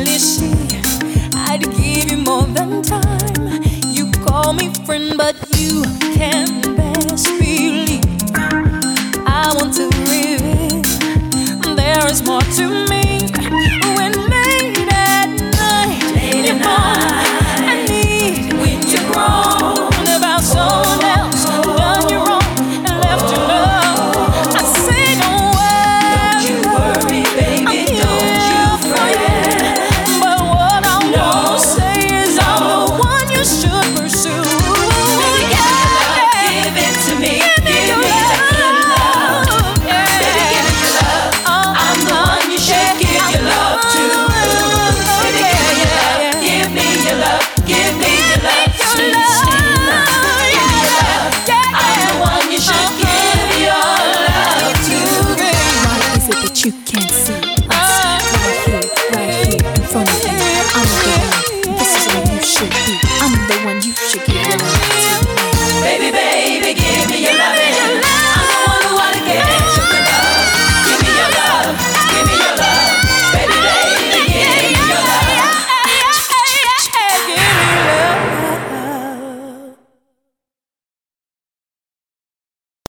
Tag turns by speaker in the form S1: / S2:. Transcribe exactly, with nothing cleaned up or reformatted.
S1: really see I'd give you more than time. You call me friend, but you can best believe I want to reveal there is more to me. When late at night, late at night, I need when you're grown about someone else, done you wrong and left you love. I say don't worry, don't you worry, baby, I'm don't you fret. But what I no. want to say is no. I'm the one you should pursue. Baby, yeah. Give it to me, give, give me that good love. Yeah. Baby, give me your love. Uh, I'm the one you should give your love to. Baby, give me your love, give me your love, give me your love, sweet, sweet love. Give me your love. I'm the one you should give your love to.
S2: Why is it that you can't see us right here, right here in front of you? I'm the one. This is where you should be. I'm the one you should give your love.